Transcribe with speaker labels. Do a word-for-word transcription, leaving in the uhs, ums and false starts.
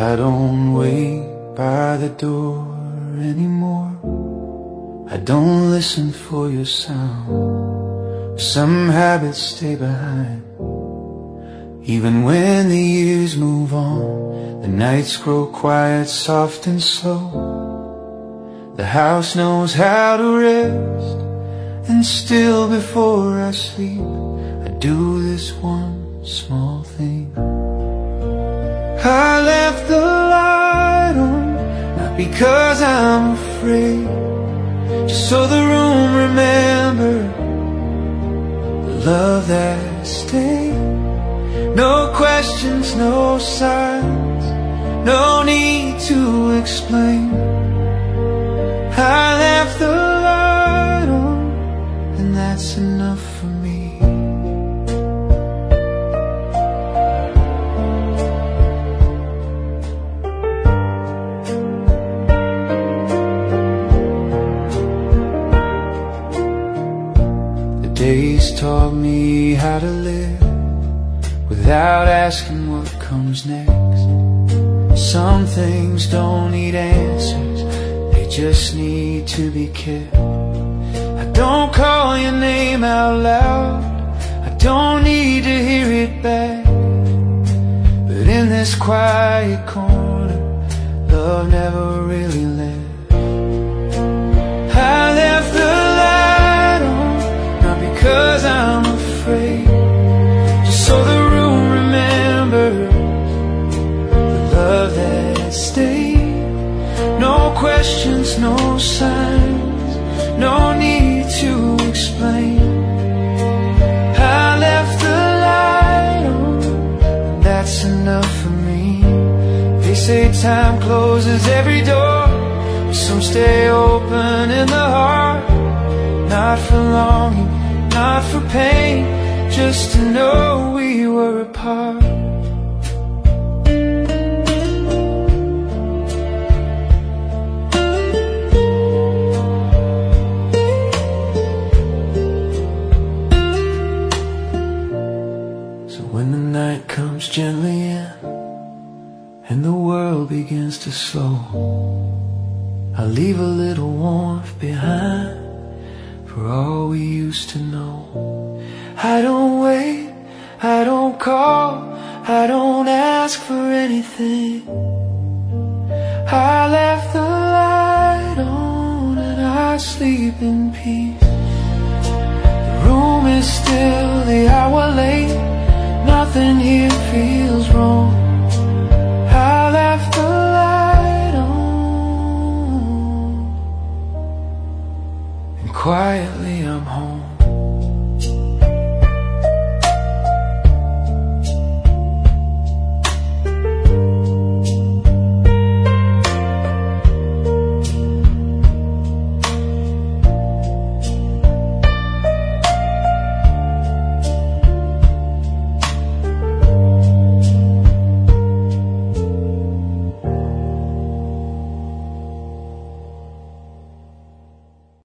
Speaker 1: I don't wait by the door anymore. I don't listen for your sound. Some habits stay behind. Even when the years move on, the nights grow quiet, soft and slow. The house knows how to rest, and still before I sleep, I do this one small thing. I left the light on, not because I'm afraid, just so the room remember the love that stayed. No questions, no signs, no need to explain. I left the light on, and that's enough for me. The days taught me how to live without asking what comes next. Some things don't need answers, they just need to be kept. I don't call your name out loud, I don't need to hear it back. But in this quiet corner, love never really left. I left the light on, not because I'm afraid, just so the room remembers the love that stayed. No questions, no signs, no need to explain. I left the light on, that's enough for me. They say time closes every door, but some stay open in the heart. Not for longing, not for pain, just to know we were apart. When the night comes gently in and the world begins to slow, I leave a little warmth behind for all we used to know. I don't wait, I don't call, I don't ask for anything. I left the light on and I sleep in peace. The room is still, the hour late, nothing here feels wrong.